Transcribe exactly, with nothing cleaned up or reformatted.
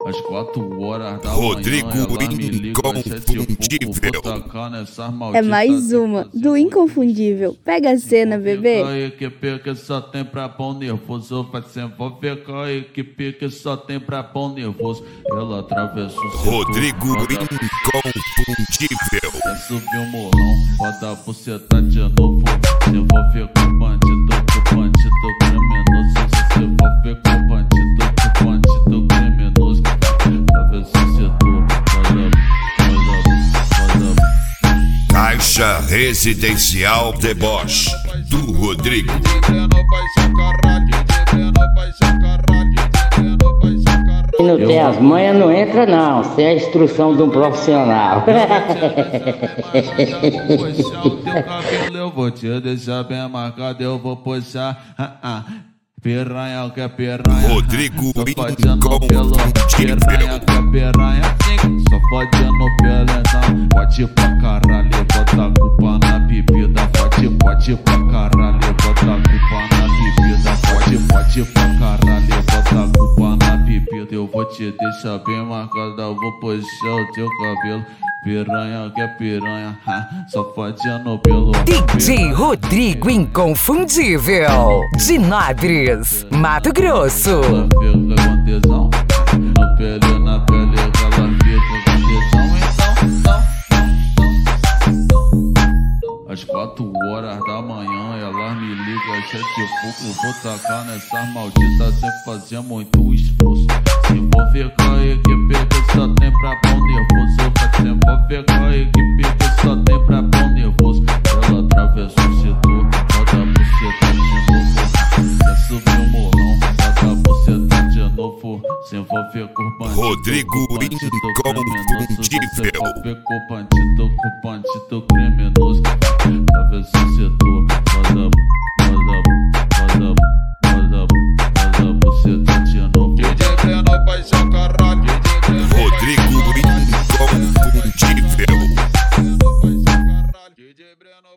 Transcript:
Às quatro horas da Rodrigo manhã, ela me liga, Inconfundível. É mais uma do Inconfundível. Pega a cena, bebê. A equipe que só tem pra bom nervoso, vai se envolver com a equipe que só tem pra bom nervoso. Ela atravessa o setor, Rodrigo roda- Inconfundível. Quer subir o morrão, roda a buceta de novo. Se envolver com o bandido, com o bandido criminoso. Se envolver com o bandido, com o bandido criminoso. Atravessa o setor, roda, roda, roda. Caixa Residencial Deboche do Rodrigo. Se não tem as manhas, não entra não. Sem a instrução de um profissional. Puxar o teu cabelo, eu vou te deixar bem marcado, eu vou puxar. Ah, ah. Piranha que é piranha. Rodrigo Só fazendo pelo piranha que é piranha. Só fazendo pelo então. Pode pra caralho, bota a culpa na bebida. Pode, pode pra caralho, bota a culpa na bebida. Pode, pode pra caralho, bota a culpa na bebida. Eu vou te deixar bem marcado, eu vou puxar o teu cabelo. Piranha que é piranha, ha, só fazendo pelo D J Rodrigo Inconfundível, de Nabres, Mato Grosso. Ela fica com tesão, no pele, na pele, ela fica com tesão. Então, então, então. Às quatro horas da manhã, ela me liga, cheia de fogo. Vou tacar nessas malditas sem fazer muito esforço. Se envolver com a equipe que só tem pra bom nervoso. Vai se envolver com a equipe que só tem pra bom nervoso. Ela atravessa o setor, roda a buceta de novo. Quer subir o morrão, roda a buceta de novo. Se envolver com o bandido, Rodrigo com o bandido Inconfundível. criminoso. Se envolver com o bandido, com o bandido criminoso.